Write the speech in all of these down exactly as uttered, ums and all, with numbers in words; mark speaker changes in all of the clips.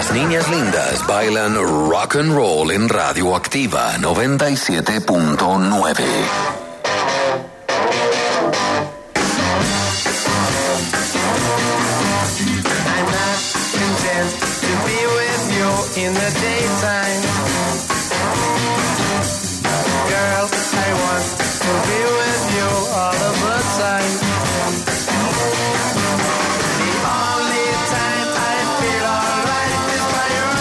Speaker 1: Las niñas lindas bailan rock and roll en Radioactiva noventa y siete punto nueve.
Speaker 2: In the daytime, girl, I want to be with you all of the time. The only time I feel alright is by your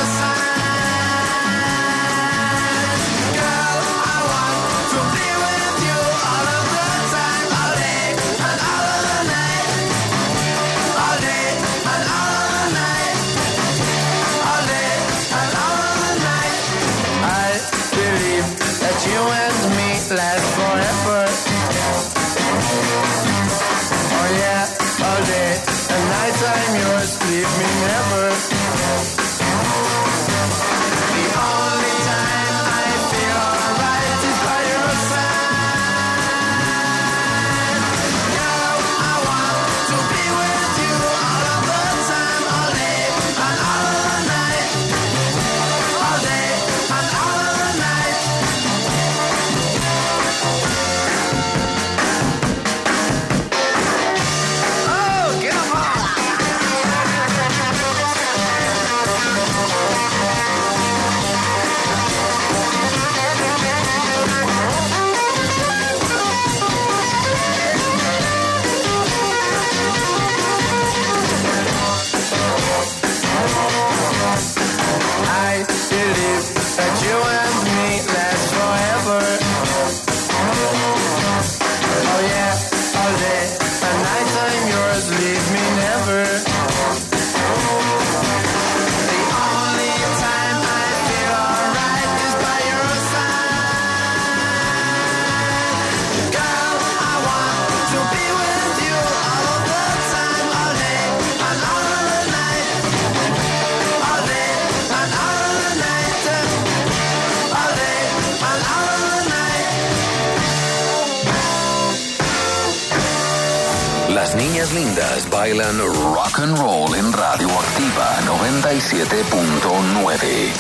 Speaker 2: side. Girl, I want to be with you all of the time, all day and all of the night, all day and all of the night, all day. That you and me last forever. Oh yeah, all day and night I'm yours, leave me never. The only time I feel alright is by your side. Girl, I want to be with you all of the time, all day and all of the night, all day and all of the night. I believe that you and me last forever. Oh yeah, all day and night I'm yours, leave me never. The only time I feel alright is by your side. Girl, I want to be with you all of the time, all day and all of the night, all day and all of the night, all day and all of the night.
Speaker 1: Las niñas lindas bailan rock and roll en Radioactiva noventa y siete punto nueve.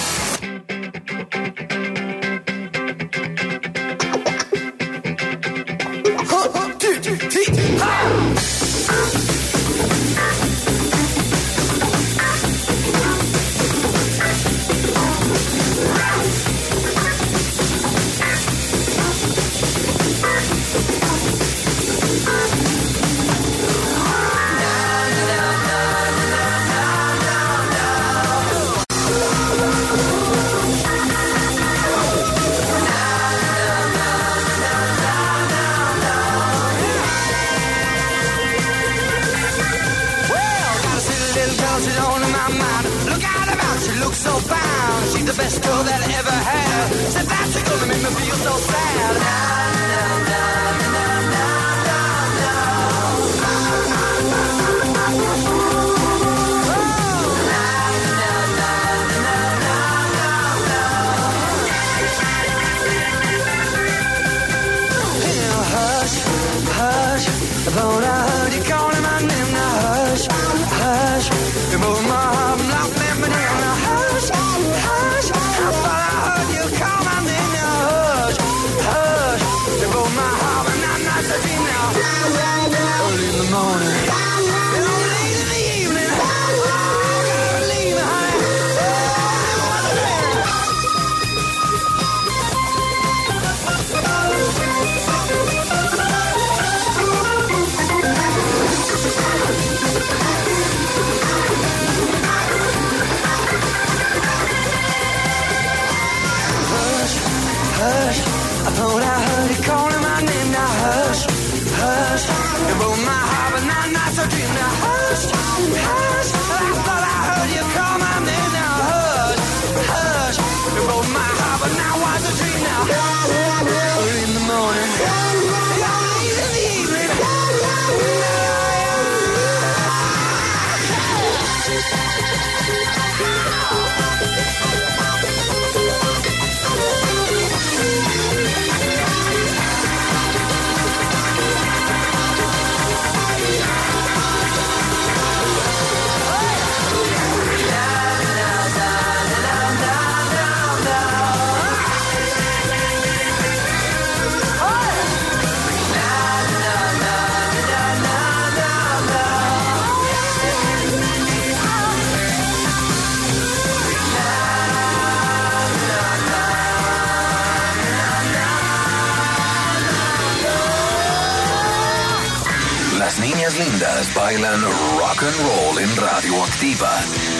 Speaker 1: bailan rock and roll en Radioactiva.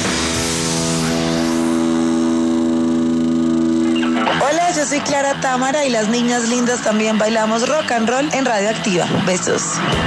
Speaker 3: Hola, yo soy Clara Támara y las niñas lindas también bailamos rock and roll en Radioactiva. Besos.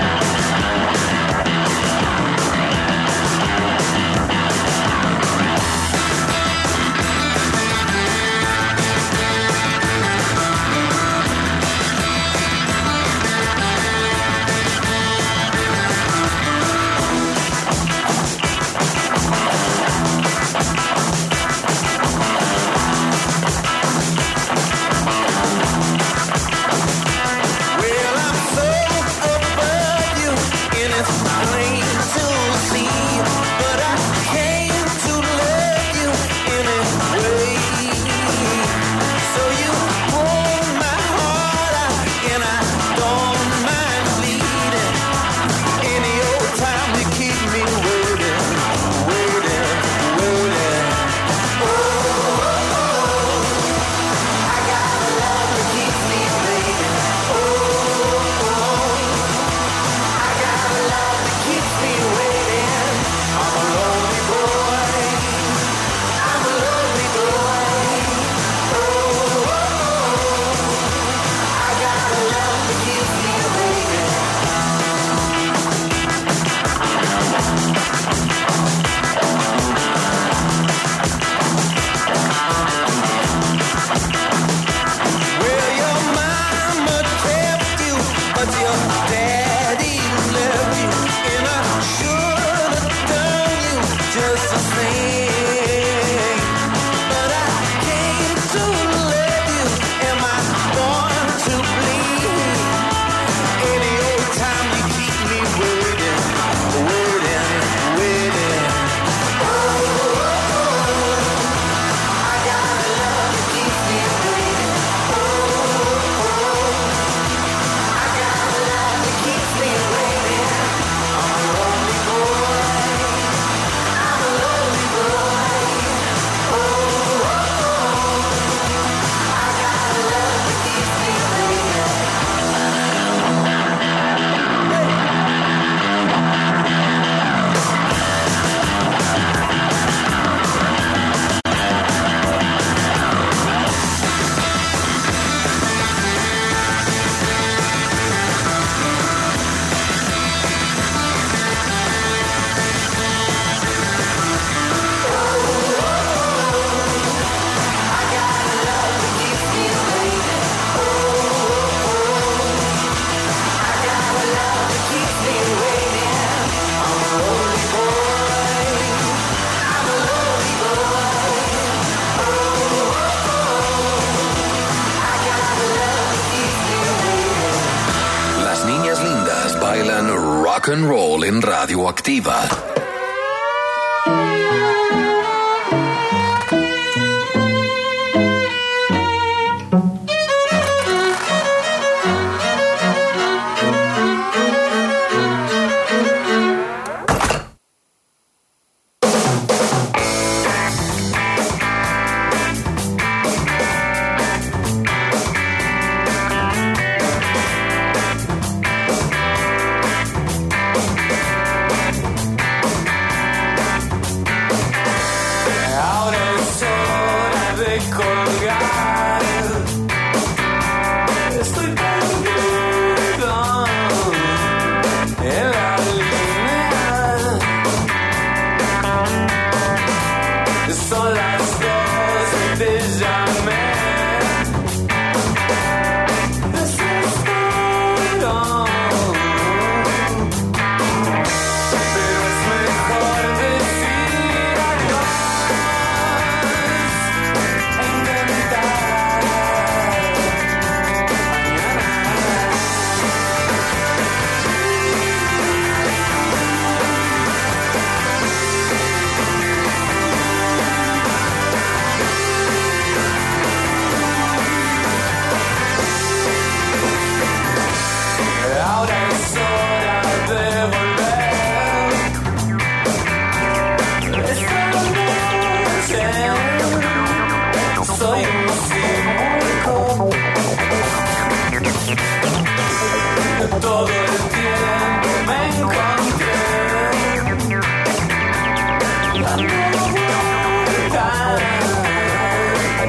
Speaker 1: Rock and roll en Radioactiva.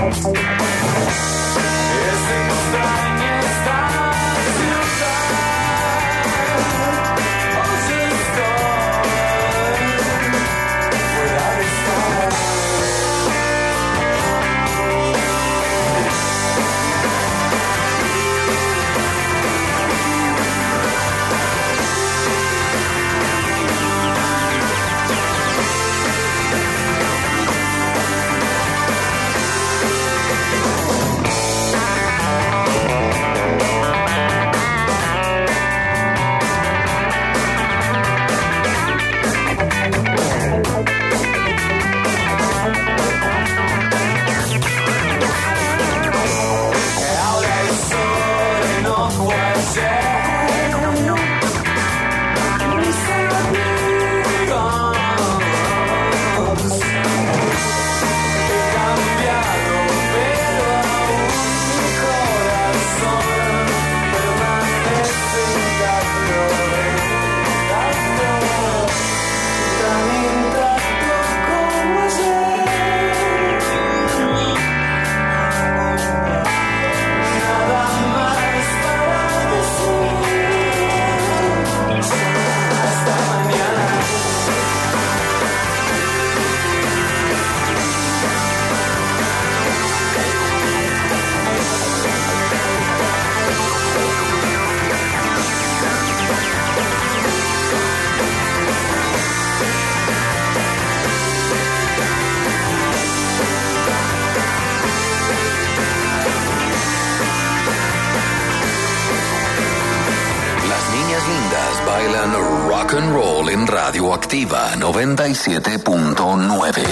Speaker 1: Rock and Roll en Radioactiva noventa y siete punto nueve.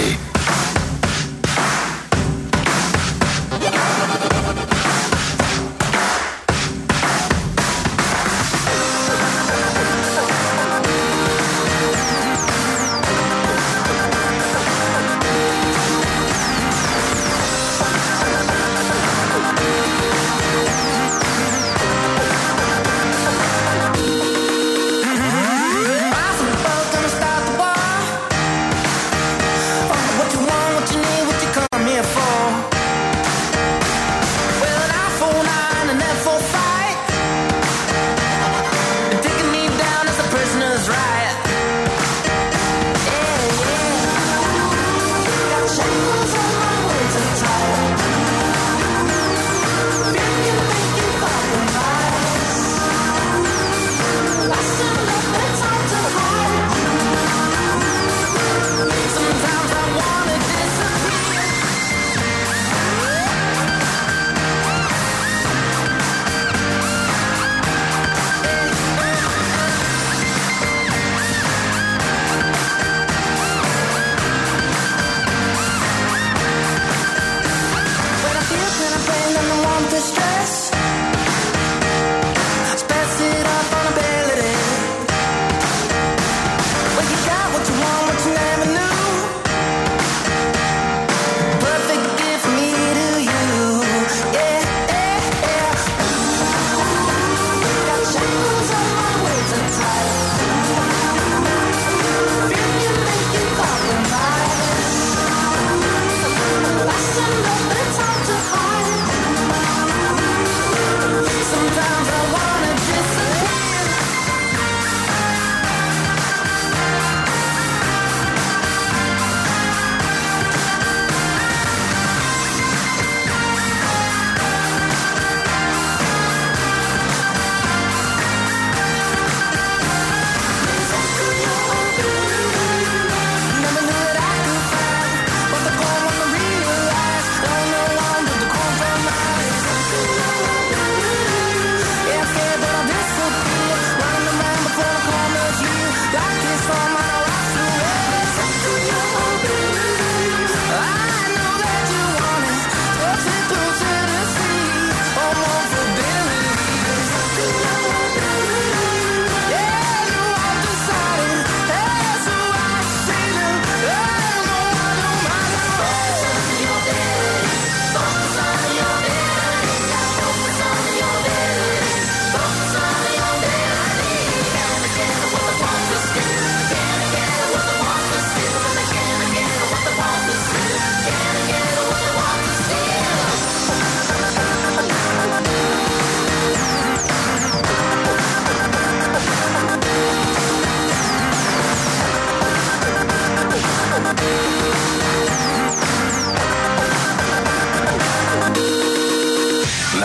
Speaker 2: What you want?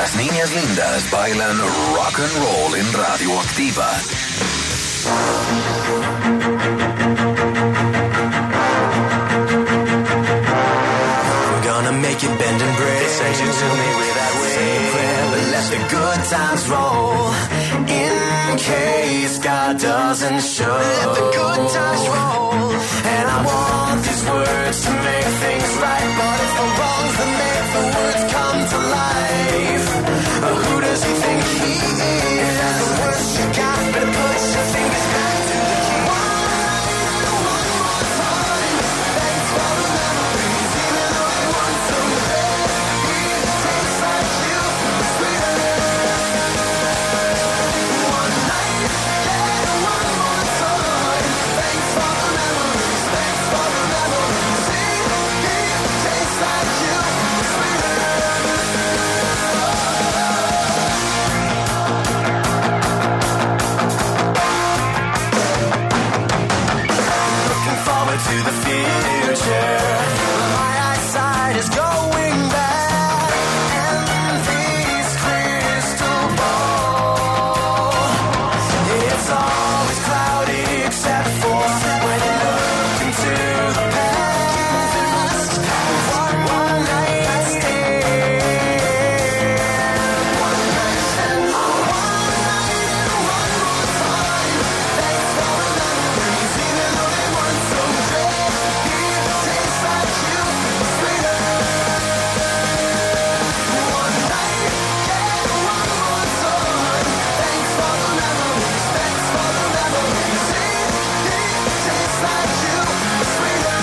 Speaker 1: Las niñas lindas bailan rock and roll en Radioactiva.
Speaker 2: We're gonna make it bend and break. They sent you to me with that way. Prayer, but let the good times roll. In case God doesn't show. Let the good times roll. And I want these words to make things right. But it's the wrongs that make the words come to life. Uh, who does he think he is? If that's the worst you got, better put your fingers back to the key. One night, one more time. Thanks for the memories, even though they weren't so great. It tastes like you, sweeter. One night, yeah, one more time. Thanks for the memories, thanks for the memories. See, it tastes like you, sweeter. Looking forward to the future. My eyesight is going bad, and this crystal ball, it's always cloudy except for when you look into the past. One, one night stand, one night stand, one night and one more time. Thanks for the memories, even though they weren't so great. It tastes like you, sweeter. One night, yeah, one more time. Thanks for the memories, thanks for the memories. It, it tastes like you, sweeter.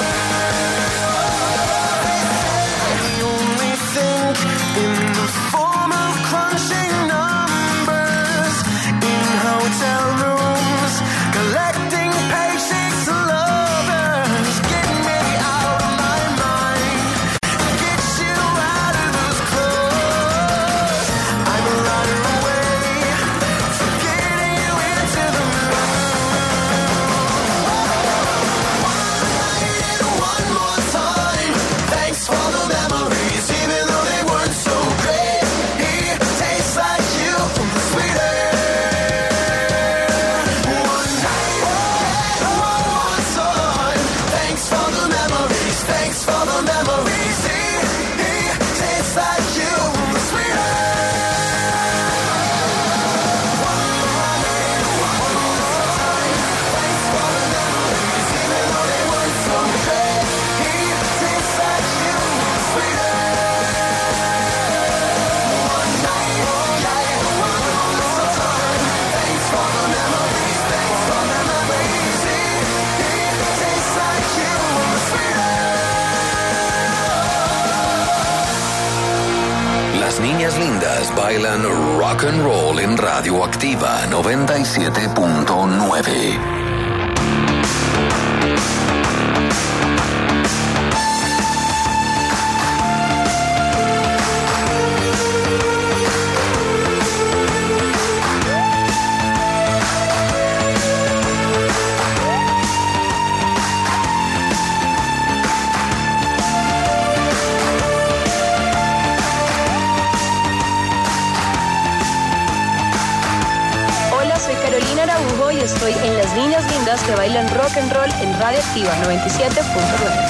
Speaker 2: We only think in the form of crunching numbers in hotel rooms, collecting paychecks to lovers. Get me out of my mind, get you out of those clothes. I'm running away, getting you into the moon. One night and one more time. Thanks for the memories, even though they weren't so great. It tastes like you, sweeter. One night and one more time. Thanks for the memories, thanks for the memories. It, it tastes like you, sweeter. One night and one more time. Thanks for the memories, even though they weren't so great. It tastes like you, sweeter. One night, yeah, one more time. Thanks for the memories, thanks for the memories. It, it tastes like you, sweeter.
Speaker 1: Las niñas lindas bailan rock and roll en Radioactiva noventa y siete punto nueve.
Speaker 4: Hola, soy Carolina Araujo y estoy en Las Niñas Lindas que bailan rock and roll en Radioactiva noventa y siete punto nueve.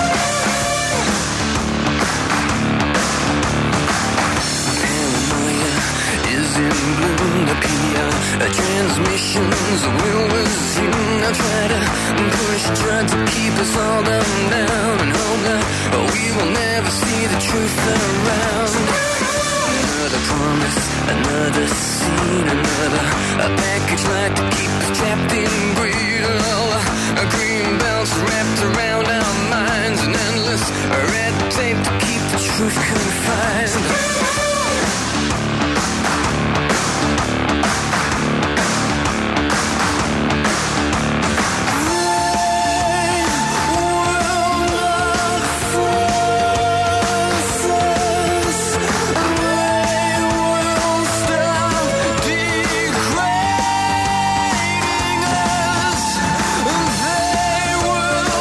Speaker 2: Is in bloom, appear. Transmissions will resume. Now try to push, try to keep us all down, down, and hope that we will never see the truth around. Another promise, another scene, another a package like to keep us trapped in greed. A green belts wrapped around our minds, an endless red tape to keep the truth confined.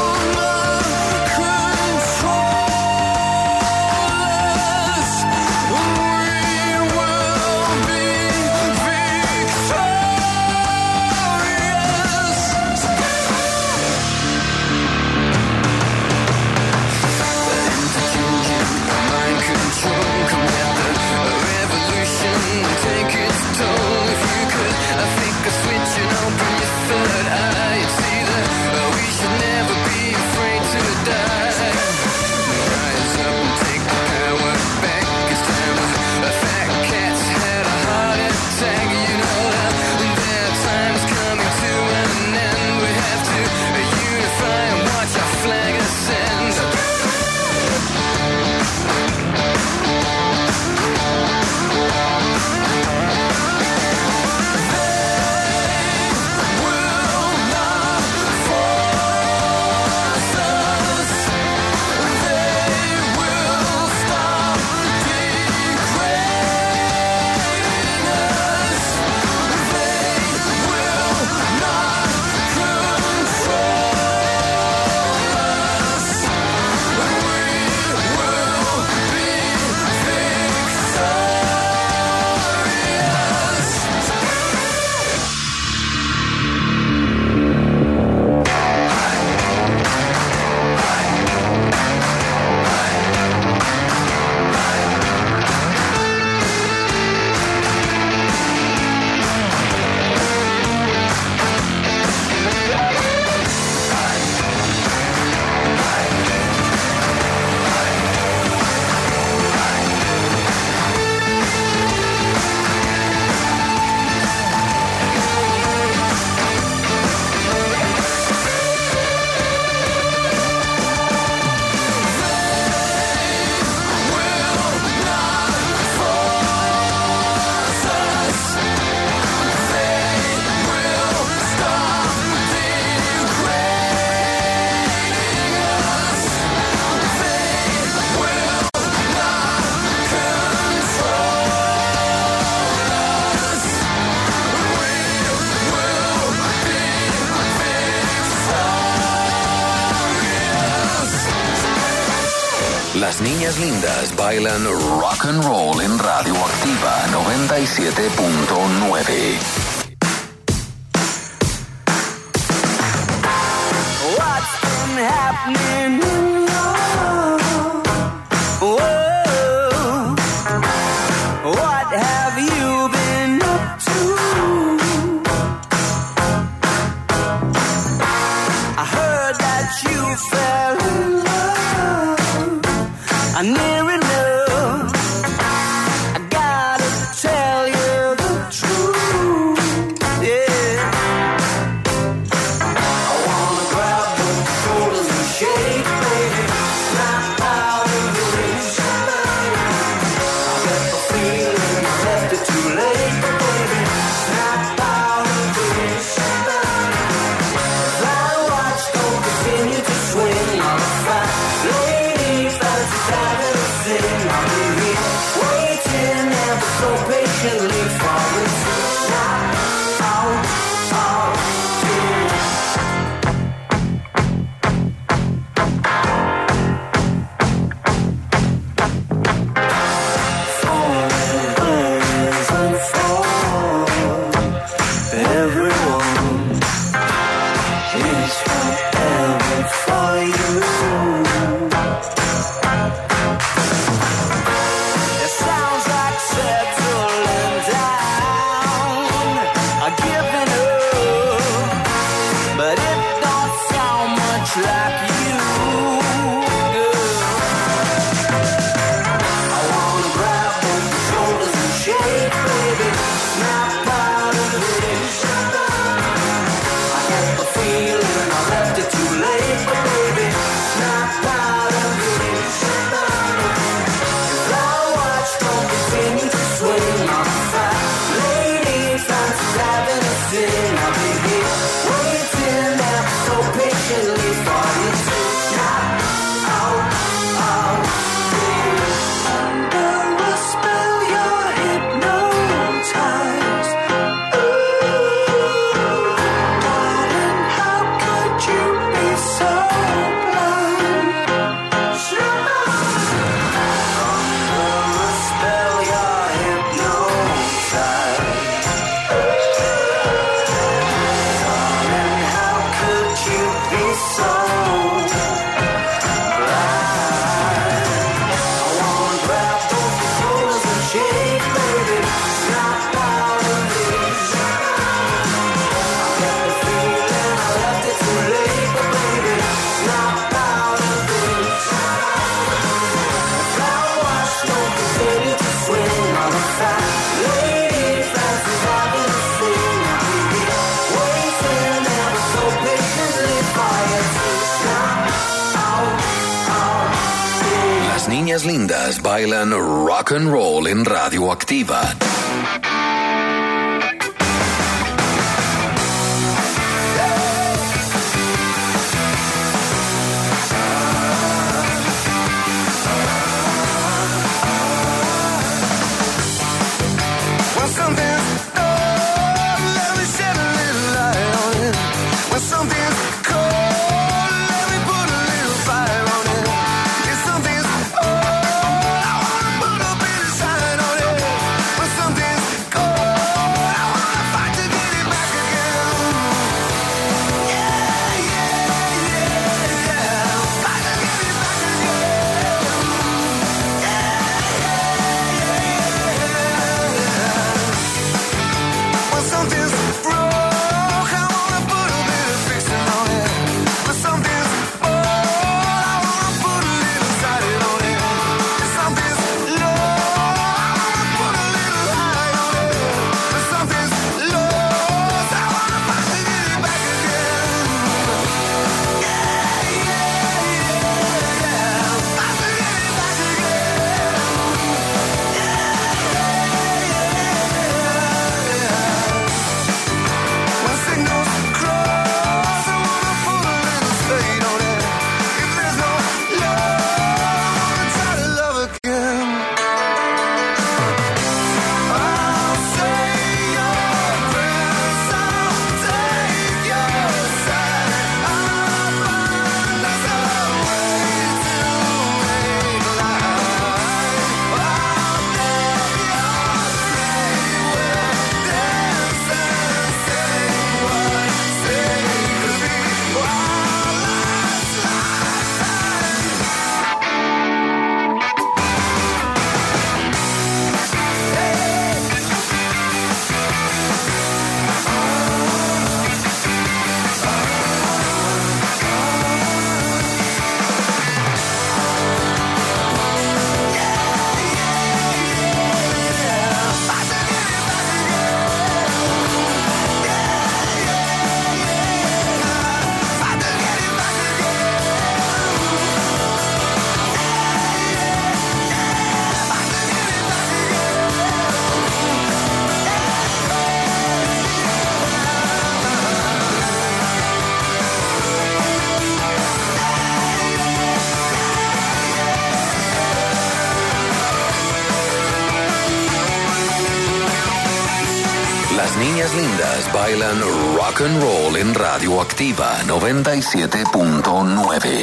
Speaker 2: Control us.
Speaker 1: Las niñas lindas bailan rock and roll en Radioactiva noventa y siete punto nueve.
Speaker 2: What's been happening in your world? What have you been up to? I heard that you fell in love, near enough. I gotta tell you the truth, yeah. I wanna grab the shoulders and shake, baby. Snap out of the reach, I get the feeling I left it too late, baby. Snap out of the reach, fly watch don't continue to swing on the fat lady fancy having a sing. I'll be here waiting ever so patiently for it to snap out of here. Falling and fall, everyone is forever for you. It sounds like settling down, or giving up, but it don't sound much like you, girl. I wanna grab both your shoulders and shake, baby. Snap out of this. I get the feeling I left it too late, but baby, snap out of this. Fly watch don't continue to swing on the fat lady fancy having a sing. I'll be here waiting ever so patiently for you to snap out of here. Under a spell you're hypnotized. Ooh, darling, how could you be so blind? Under a spell you're hypnotized. Darling, how could you be so blind? I wanna grab both your shoulders and shake, baby. Snap out of this. I get the feeling I left it too late, but baby, snap out of this. Fly watch don't continue to swing on the fat lady fancy having a sing. I'll be here waiting ever so patiently for you to snap out of this.
Speaker 1: Las niñas lindas bailan rock and roll en Radioactiva.
Speaker 2: When something's old, let me shed a little light on it. When something's cold, let me put a little fire on it. If something's old, I wanna put a bit of shine on it. When
Speaker 1: niñas lindas bailan rock and roll en Radioactiva noventa y siete punto nueve.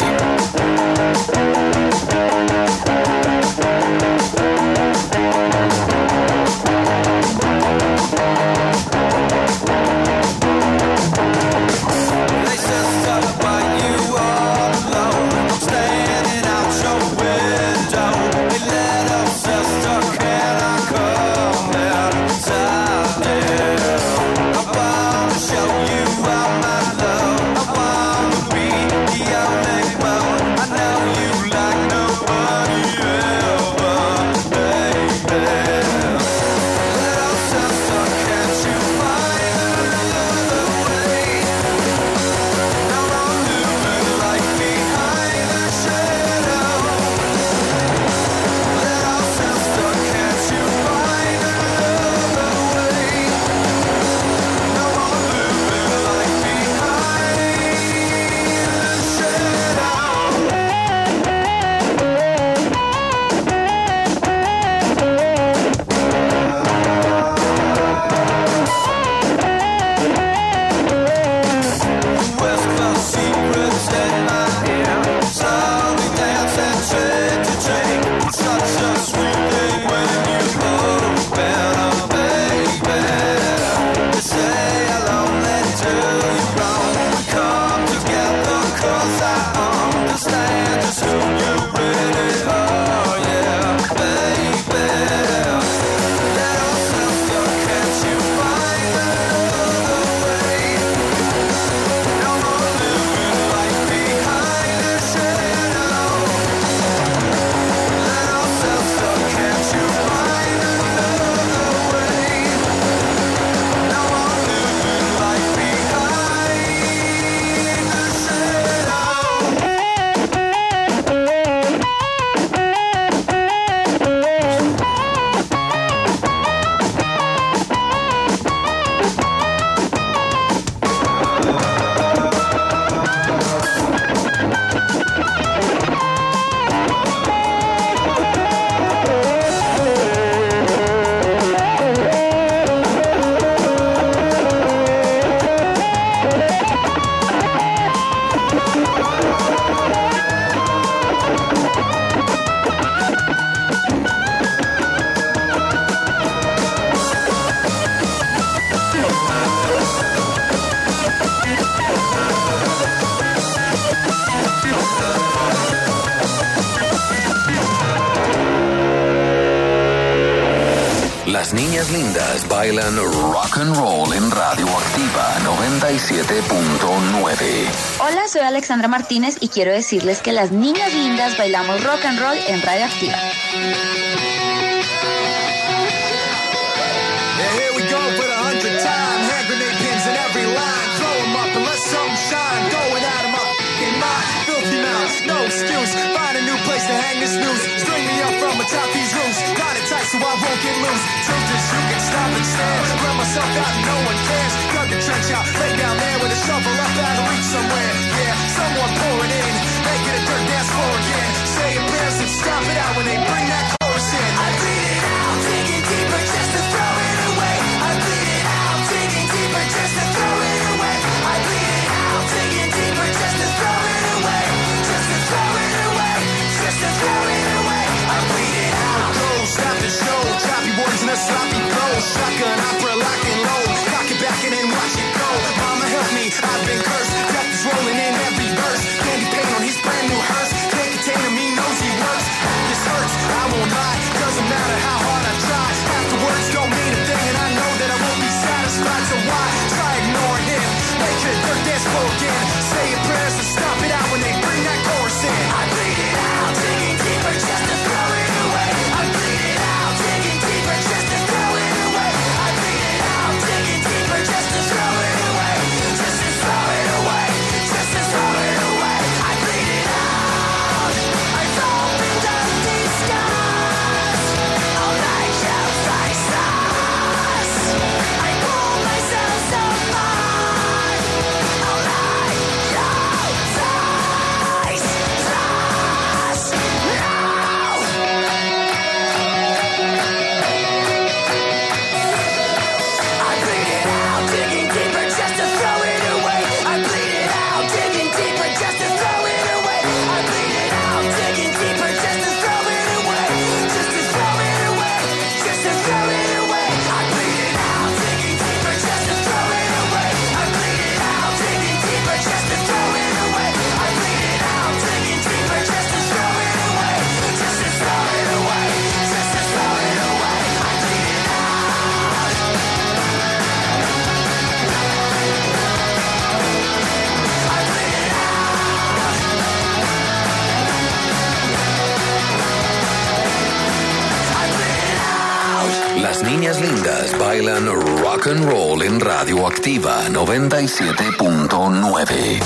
Speaker 1: Las niñas lindas bailan rock and roll en Radioactiva noventa y siete punto nueve.
Speaker 5: Hola, soy Alexandra Martínez y quiero decirles que las niñas lindas bailamos rock and roll en Radioactiva.
Speaker 2: Yeah, here we go for the hundredth time. Hand grenade pins in every line. Throw 'em up and let something shine. Going at 'em up in my filthy mouth. No excuse. Find a new place to hang this noose. String me up from atop these roofs. Got it tight so I won't get loose. Truth is you can stop and stare. Run myself out and no one cares. Dug the trench out. Lay down there with a shovel up out of reach somewhere. Yeah, someone pour it in. Make it a dirt dance floor again. Say your prayers and stop it out when they bring that chorus in. I bleed it out, digging deeper just to throw it away. I bleed it out, digging deeper just to throw it away. I bleed it out, digging deeper just to throw it away. Just to throw it away. Just to throw it away. I bleed it out. Go, stop the show. Choppy words and a sloppy flow. Shotgun opera lock and low. Cock it back and then watch it go. Mama help me, I've been cursed. Death is rolling in every verse. Candy paint on his brand new hearse. Can't contain him, he knows he works. This hurts, I won't lie. Doesn't matter how hard I try. Afterwards don't mean a thing, and I know that I won't be satisfied. So why try ignoring him? Make it a dirt dance floor again. Say your prayers and stop it out when they bring that chorus in. I bleed it out, digging deeper just to throw it away. I bleed it out, digging deeper just to throw it away. I bleed
Speaker 1: Las niñas lindas bailan rock and roll en Radioactiva noventa y siete punto nueve.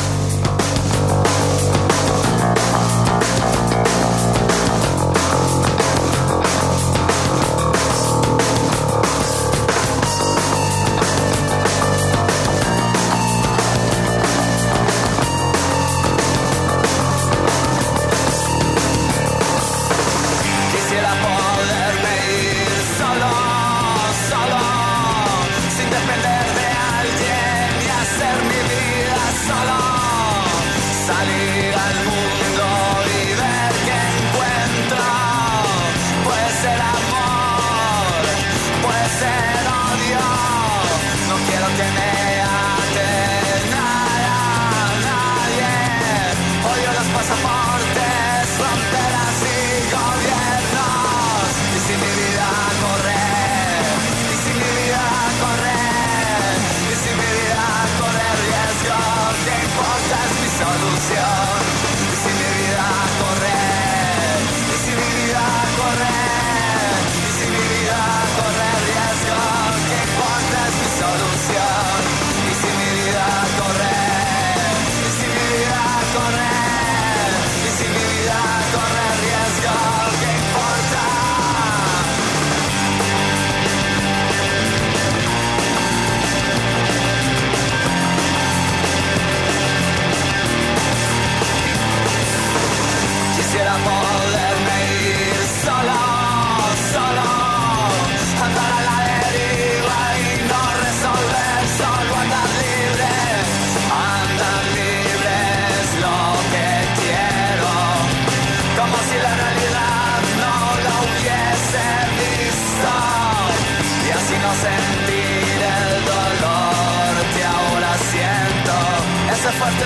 Speaker 2: Fuerte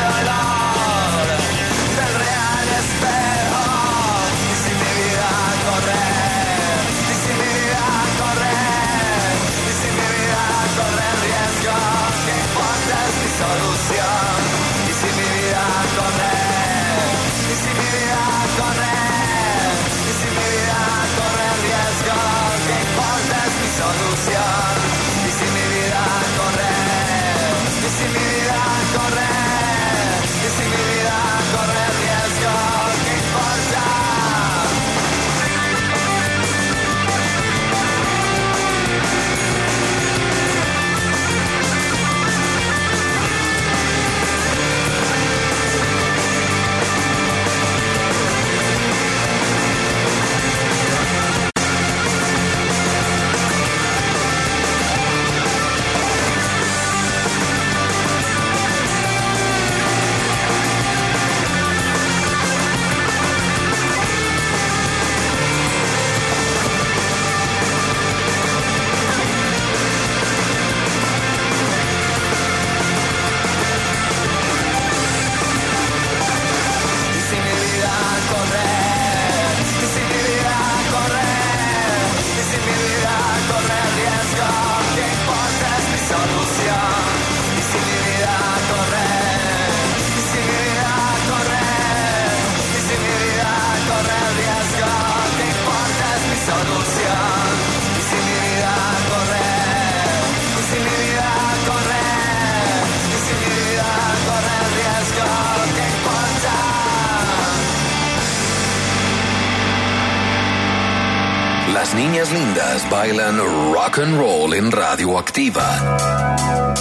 Speaker 2: dolor del real espejo. Y si mi vida corre, y si mi vida corre, y si mi vida corre riesgo, ¿qué importa es mi solución? Y si mi vida corre, y si mi vida corre, y si mi vida corre riesgo, ¿qué importa es mi solución? Y si mi vida corre, y si mi vida corre, y si mi vida corre riesgo, ¿qué importa?
Speaker 1: Las niñas lindas bailan rock and roll en Radioactiva.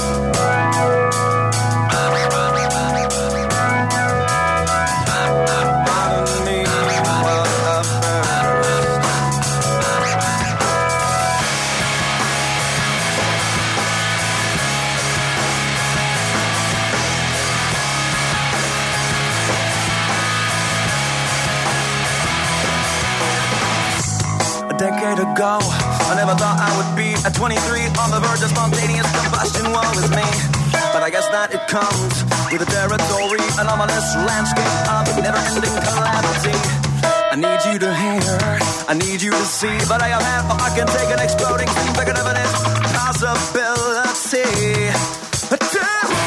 Speaker 2: A decade ago, I never thought I would be at twenty-three on the verge of spontaneous combustion. Woe is me, but I guess that it comes with the territory, an ominous landscape of never-ending calamity. I need you to hear, I need you to see, but I am half, I can take an exploding thing bigger than it possibility. But tell me,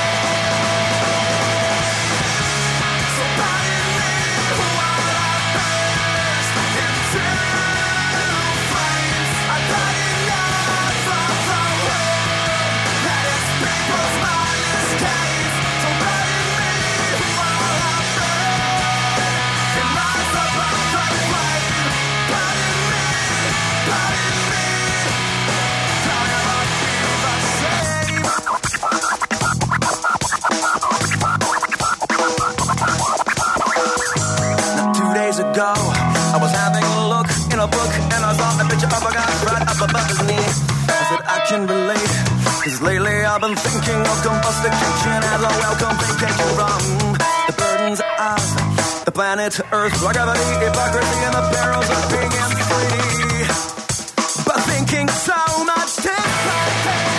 Speaker 2: so pardon me while I burst into flames. I thought it a book and I saw a picture of a guy right up above his knee. I said I can relate, cause lately I've been thinking of domestication as a welcome vacation from the burdens of the planet Earth, gravity, hypocrisy, and the perils of being free. But thinking so much different.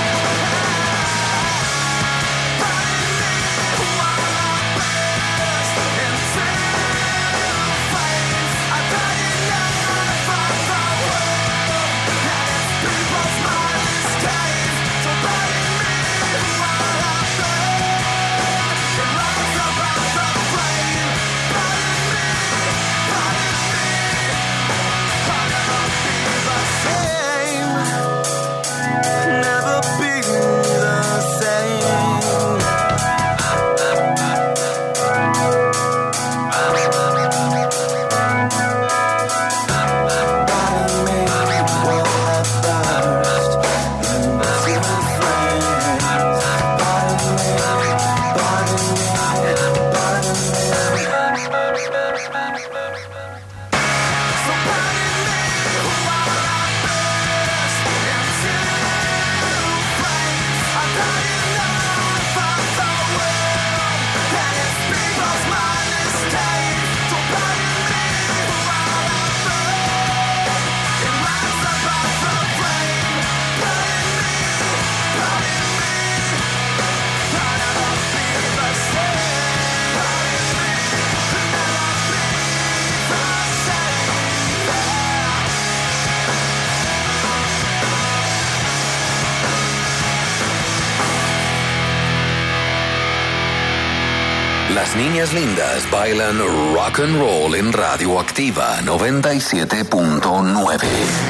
Speaker 1: Las niñas lindas bailan rock and roll en Radioactiva noventa y siete punto nueve.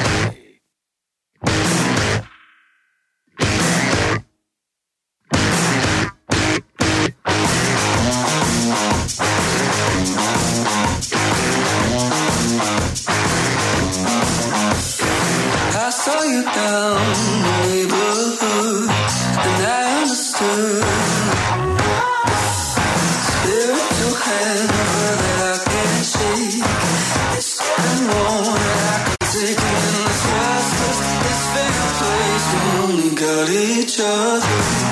Speaker 2: I saw you down the neighborhood and I understood. Spiritual hand that I can't shake. It's getting warm that I can take in this restless, this fatal place. We only got each other.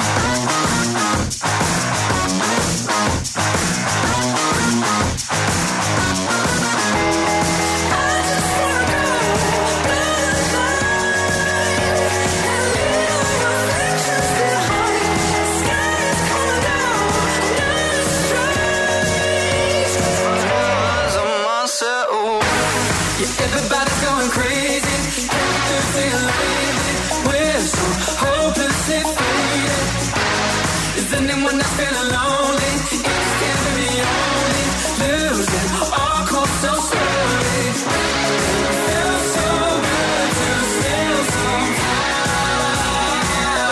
Speaker 2: Everybody's going crazy. Everything's lazy. We're so hopelessly faded. Is anyone that's feeling lonely? It's can't be the only. Losing all course so slowly. Feels so good to steal some time.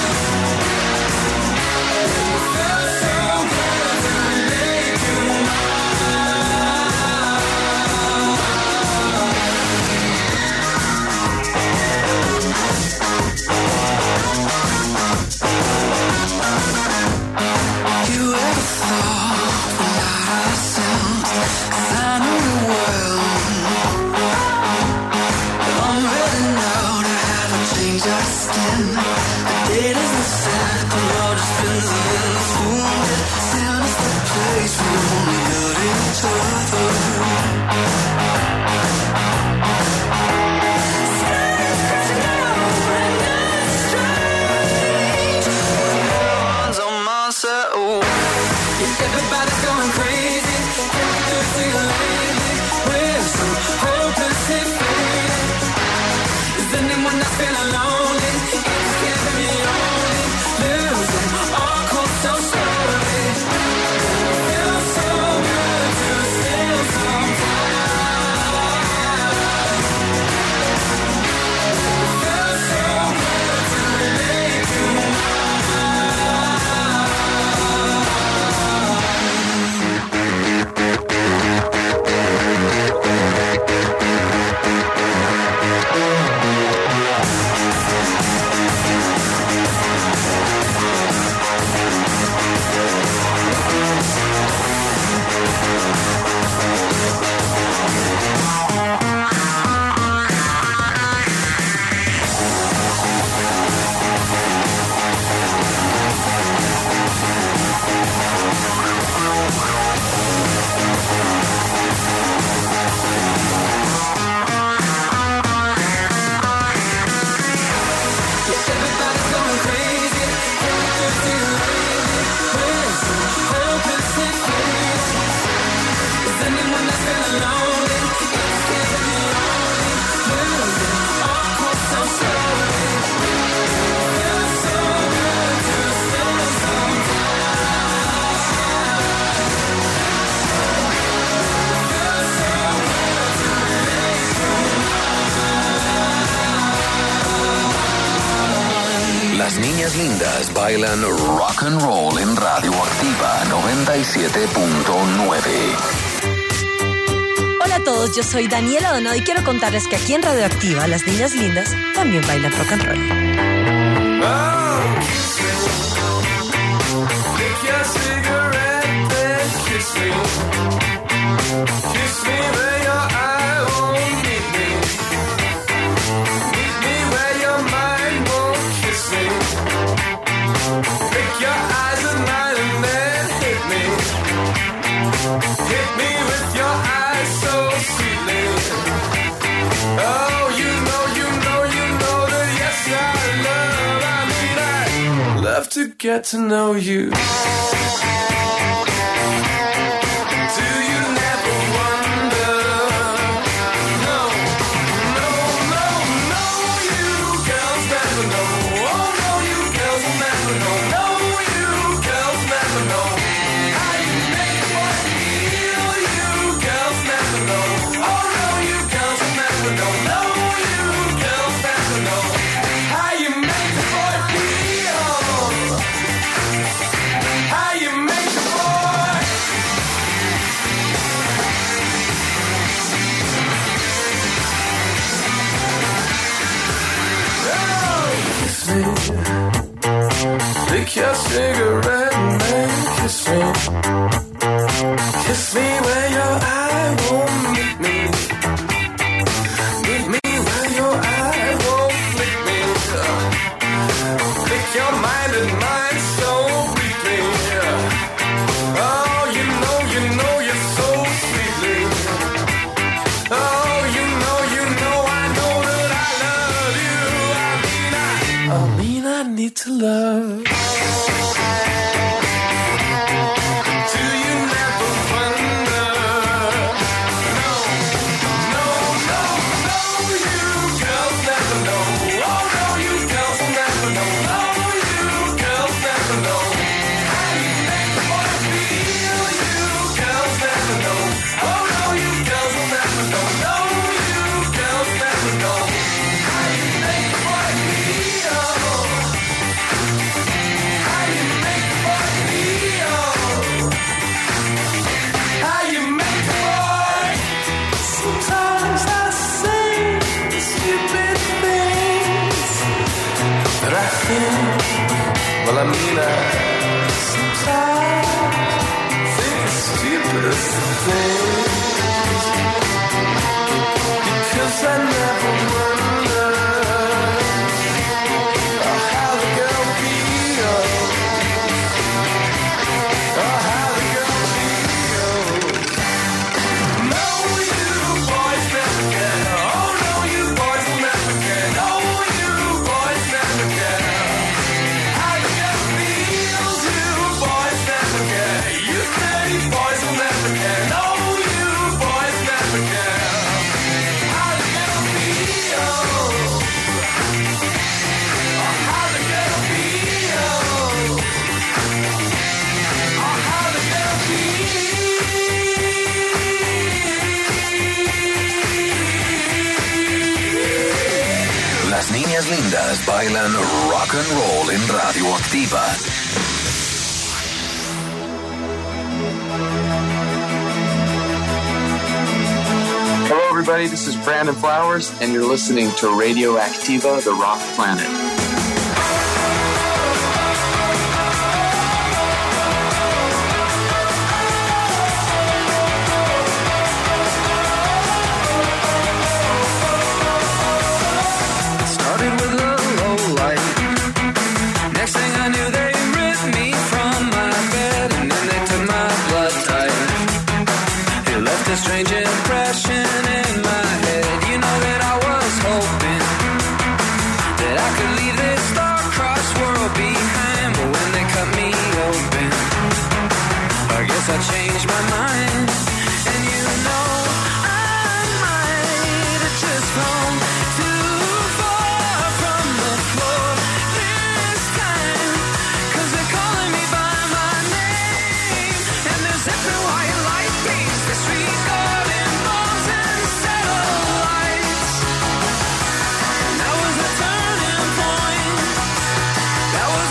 Speaker 2: Feels so good to make you mine.
Speaker 1: niñas lindas bailan rock and roll en Radioactiva noventa y siete punto nueve.
Speaker 6: Hola a todos, yo soy Daniela Donado y quiero contarles que aquí en Radioactiva las niñas lindas también bailan rock and roll.
Speaker 2: Oh, lick your cigarette, then kiss me. Kiss me where your eye won't meet me. Meet me where your mind won't kiss me. Pick your eyes at night and then hit me. Hit me with your eyes so sweetly. Oh, you know, you know, you know that yes I love, I mean I love to get to know you. Do you never wonder? No, no, no, no, you girls never know. Oh no, you girls will never know. No, you girls never know how you make a boy feel. You girls never know. Oh no, you girls will never know. No, you girls never know how you make a boy feel. How you make a boy. Oh, kiss me. Lick your cigarette and then kiss me. Kiss me where your eye won't meet me. Meet me where your eye won't flick me. Pick your mind and mine so weakly. Oh, you know, you know you're so sweetly. Oh, you know, you know, I know that I love you. I mean, I, I mean, I need to love. Do you never wonder? No, no, no, no, you girls never know. Oh no, you girls will never know. No, you girls never know how you make a boy feel. You girls never know. Oh no, you girls will never know. No, you girls never know how you make a boy feel. How you make a boy feel. How you make a boy. Sometimes I say stupid things, but I think, well I mean I sometimes think the stupidest things, because I never wonder how the girl feels, or how the girl feels. No, you boys never care. Oh no, you boys will never care. No, you boys never care how the girl feels. You boys never care. You dirty boys will never care. No, you boys never care how the girl feels. Or how the girl feels. Or how the girl
Speaker 1: Las niñas lindas bailan rock and roll en Radioactiva.
Speaker 7: Hello, everybody. This is Brandon Flowers, and you're listening to Radioactiva, the Rock Planet.
Speaker 2: started with a low light. Next thing I knew, they ripped me from my bed, and then they took my blood type. It left a strange impression in my head. You know that I was hoping that I could leave this star-crossed world behind, but when they cut me open, I guess I changed my mind. And you know, I might have just flown too far from the floor this time, 'cause they're calling me by my name, and they're zipping white light beams, disregarding bombs and satellites. And that was the turning point. That was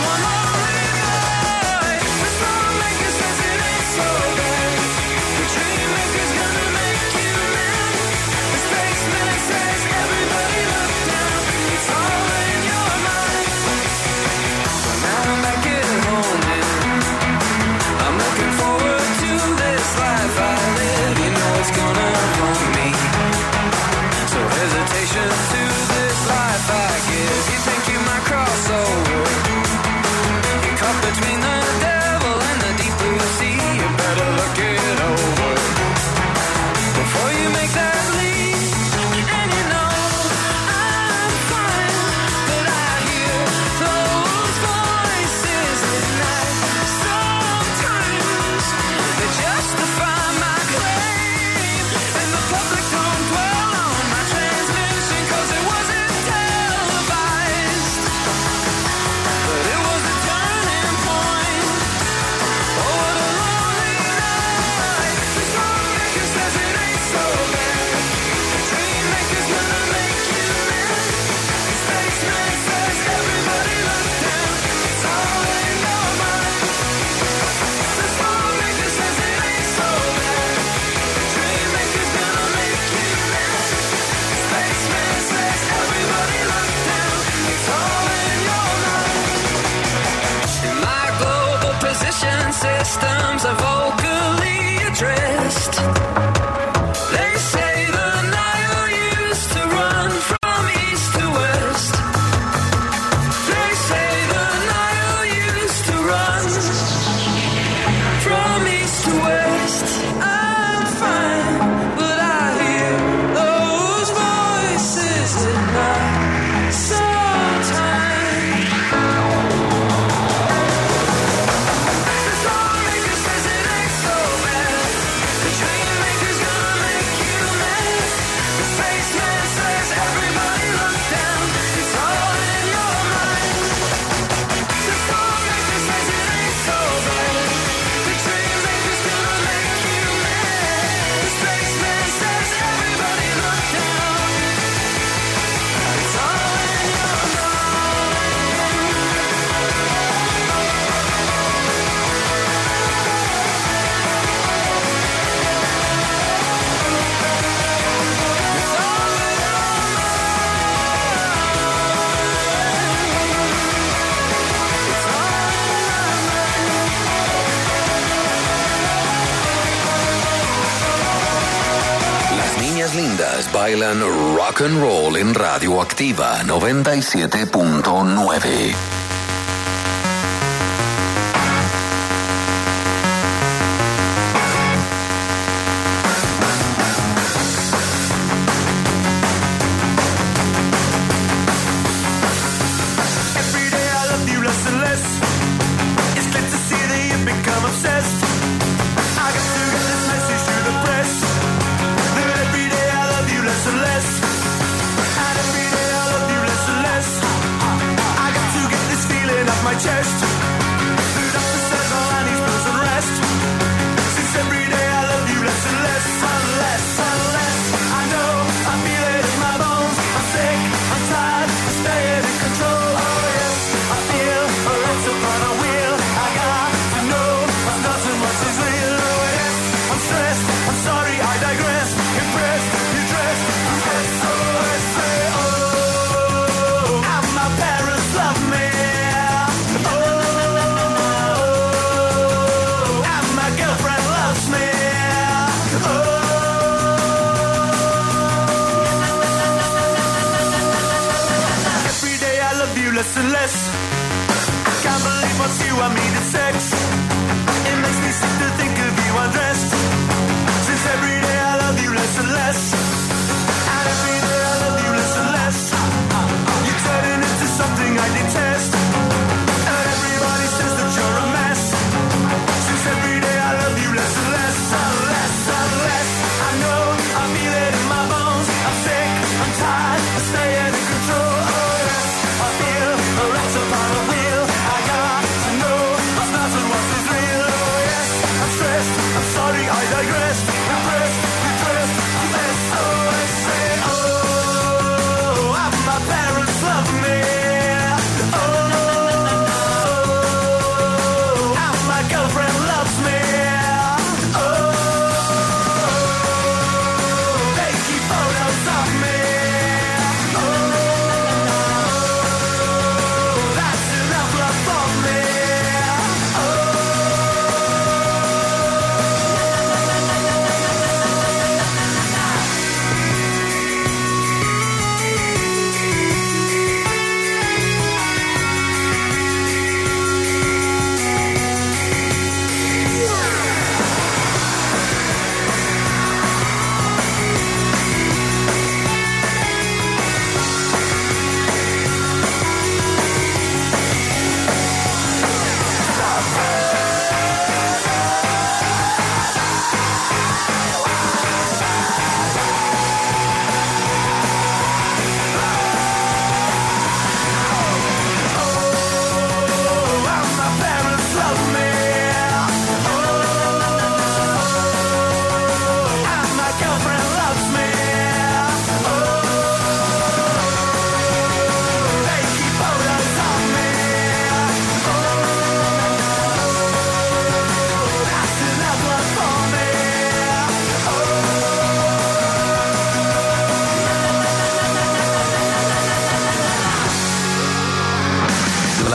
Speaker 2: hesitation to this life I give. You think you might cross over. You're caught between the devil and the deep blue sea. You better look it over before you make that leap. And you know I'm fine, but I hear those voices at night. Sometimes they justify my claim, and the public don't dwell on my transmission, 'cause it wasn't televised, but it was a turning point. Oh, what a lonely night. The songmaker says it ain't so bad. The dreammaker's gonna make you mad. The spaceman says everybody look down. It's all in your mind. The songmaker says it ain't so bad. The dreammaker's gonna make you mad. The spaceman says everybody look down. It's all in your mind. In my global position systems are vocally addressed. They say the Nile used to run from east to west. They say the Nile used to run from east to west. I'm fine, but I hear those voices at night. Sometimes the songmaker says it ain't so bad. The dreammaker's gonna make you mad. The spaceman says everybody look down. It's all in your mind. The songmaker says it ain't so bad. The dreammaker's gonna make you mad. The spaceman says everybody look down. It's all in your
Speaker 1: Las niñas lindas bailan rock and roll en Radioactiva noventa y siete punto nueve.
Speaker 2: Every day I love you less and less. It's good to see that you've become obsessed. I got to get this message to the press. That every day I love you less and less. And every day I love you less and less. I got to get this feeling off my chest. The doctor says all I need is pills and rest. Since every day I love you less and less. Unless, unless I know, I feel it in my bones. I'm sick, I'm tired, I'm staying in control. Oh yes, I feel a let's upon a wheel. I got to know what's not and what is real. Oh yes, I'm stressed, I'm sorry, I digress. Impressed, you dressed, you dress. Oh, I say, oh, and my parents love me. Oh, and my girlfriend loves me. Oh. Every day I love you less and less. I can't believe what you and me did sex. It makes me sick to think of you undressed. Since every day I love you less and less. And every day I love you less and less. You're turning into something I detest. And everybody says that you're a mess. Since every day I love you less and less. Unless, unless I know, I feel it in my bones. I'm sick, I'm tired, I'm staying in control. Oh yes, I feel a rat's upon a wheel. I got to know what's not and what is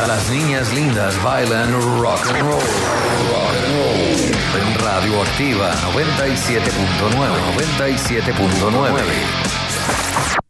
Speaker 1: Las niñas lindas bailan rock and roll. Rock and roll. En Radio Activa noventa y siete punto nueve. noventa y siete punto nueve.